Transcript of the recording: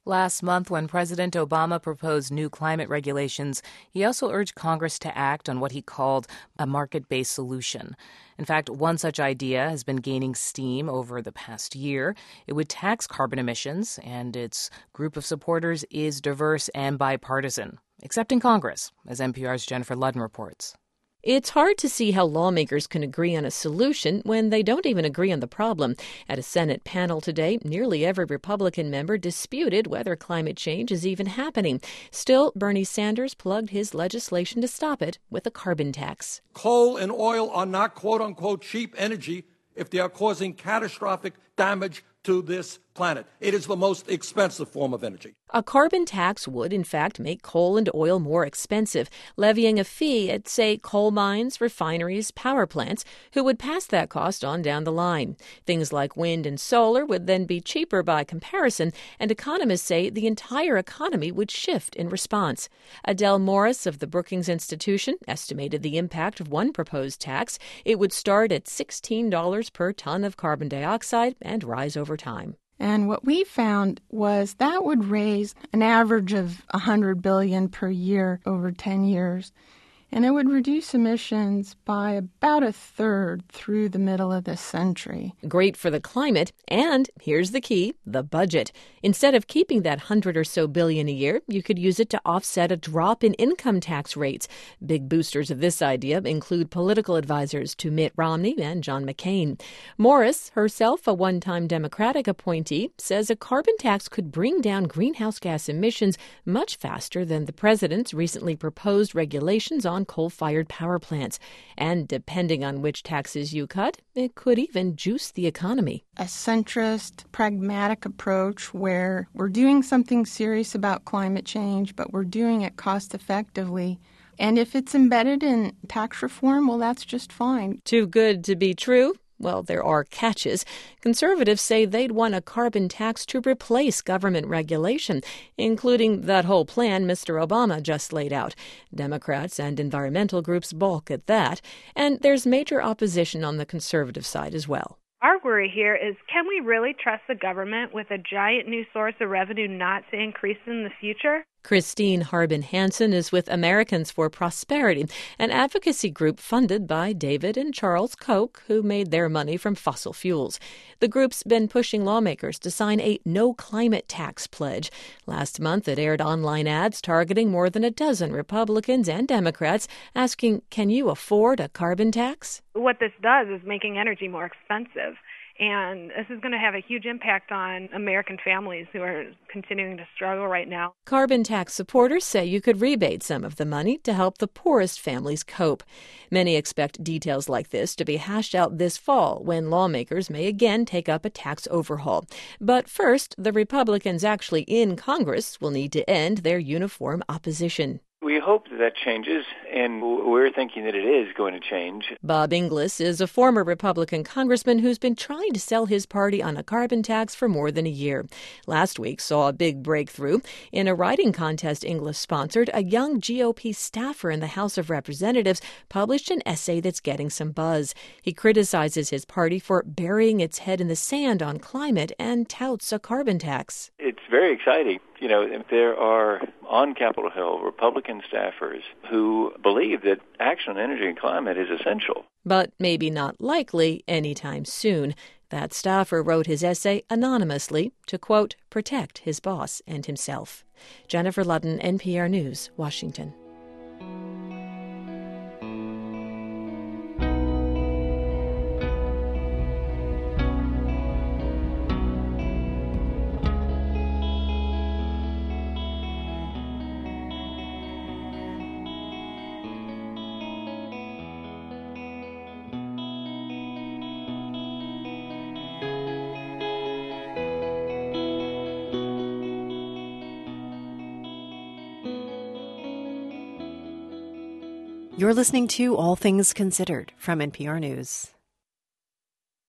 Last month, when President Obama proposed new climate regulations, he also urged Congress to act on what he called a market-based solution. In fact, one such idea has been gaining steam over the past year. It would tax carbon emissions, and its group of supporters is diverse and bipartisan, except in Congress, as NPR's Jennifer Ludden reports. It's hard to see how lawmakers can agree on a solution when they don't even agree on the problem. At a Senate panel today, nearly every Republican member disputed whether climate change is even happening. Still, Bernie Sanders plugged his legislation to stop it with a carbon tax. Coal and oil are not, quote-unquote, cheap energy if they are causing catastrophic damage to this planet. It is the most expensive form of energy. A carbon tax would, in fact, make coal and oil more expensive, levying a fee at, say, coal mines, refineries, power plants, who would pass that cost on down the line. Things like wind and solar would then be cheaper by comparison, and economists say the entire economy would shift in response. Adele Morris of the Brookings Institution estimated the impact of one proposed tax. It would start at $16 per ton of carbon dioxide and rise over time. And what we found was that would raise an average of $100 billion per year over 10 years. And it would reduce emissions by about a third through the middle of this century. Great for the climate, and here's the key, the budget. Instead of keeping that $100 or so billion a year, you could use it to offset a drop in income tax rates. Big boosters of this idea include political advisors to Mitt Romney and John McCain. Morris, herself a one-time Democratic appointee, says a carbon tax could bring down greenhouse gas emissions much faster than the president's recently proposed regulations on coal-fired power plants. And depending on which taxes you cut, it could even juice the economy. A centrist, pragmatic approach where we're doing something serious about climate change, but we're doing it cost-effectively. And if it's embedded in tax reform, well, that's just fine. Too good to be true? Well, there are catches. Conservatives say they'd want a carbon tax to replace government regulation, including that whole plan Mr. Obama just laid out. Democrats and environmental groups balk at that. And there's major opposition on the conservative side as well. Our worry here is, can we really trust the government with a giant new source of revenue not to increase in the future? Christine Harbin Hansen is with Americans for Prosperity, an advocacy group funded by David and Charles Koch, who made their money from fossil fuels. The group's been pushing lawmakers to sign a no climate tax pledge. Last month, it aired online ads targeting more than a dozen Republicans and Democrats, asking, can you afford a carbon tax? What this does is making energy more expensive. And this is going to have a huge impact on American families who are continuing to struggle right now. Carbon tax supporters say you could rebate some of the money to help the poorest families cope. Many expect details like this to be hashed out this fall when lawmakers may again take up a tax overhaul. But first, the Republicans actually in Congress will need to end their uniform opposition. We hope that changes, and we're thinking that it is going to change. Bob Inglis is a former Republican congressman who's been trying to sell his party on a carbon tax for more than a year. Last week saw a big breakthrough. In a writing contest Inglis sponsored, a young GOP staffer in the House of Representatives published an essay that's getting some buzz. He criticizes his party for burying its head in the sand on climate and touts a carbon tax. It's very exciting. You know, there are on Capitol Hill Republican staffers who believe that action on energy and climate is essential. But maybe not likely anytime soon. That staffer wrote his essay anonymously to, quote, protect his boss and himself. Jennifer Ludden, NPR News, Washington. You're listening to All Things Considered from NPR News.